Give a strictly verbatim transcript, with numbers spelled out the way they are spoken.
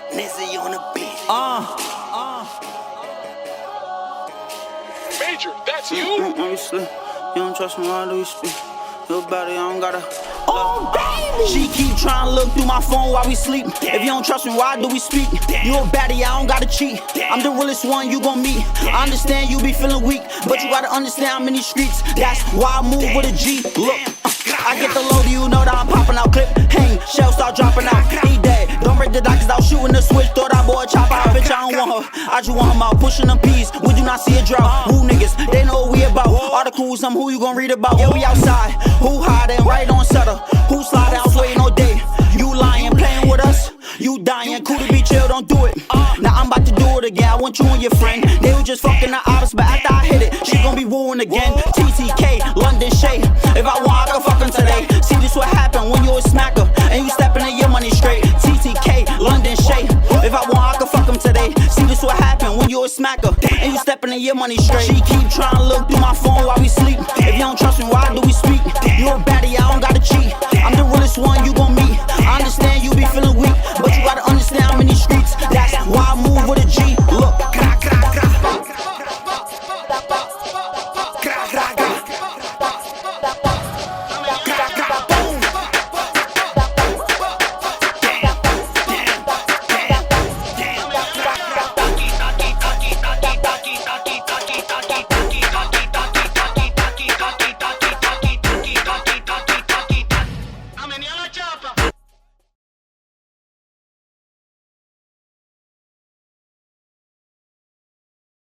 Nizzy on the beat. Uh, uh. Major, that's you? Mm-mm, you slip. You don't trust me, why do you speak? Your body, I don't gotta. Oh, baby! She keep trying to look through my phone while we sleep. If you don't trust me, why do we speak? You a baddie, I don't gotta cheat. I'm the realest one you gon' meet. I understand you be feeling weak, but you gotta understand I'm in these streets. That's why I move with a G. Look, I get the load, you know that I'm popping out. Clip, hang, shells start dropping out. He dead, don't break the doctors out, shooting the switch. Thought I bought a chopper, I bitch, I don't want her. I just want him out, pushing them peas. We do not see a drought. Who niggas, they know what we about. Articles, I'm who you gon' read about. Yeah, we outside, who hiding, right on Sutter. Who sliding, I was waiting all day. You lying, playing with us. You dying, cool to be chill, don't do it. Now I'm about to do it again. I want you and your friend. They were just fucking the ops, but after I hit it, she gon' be wooing again. T T K, London Shade. If I want, I can fuck him today. See, this what happen when you a smacker and you stepping in your money straight. T T K, London Shade. If I want, I can fuck him today. See, this what happen when you a smacker and you stepping in your money straight. She keep trying to look through my phone while we sleep.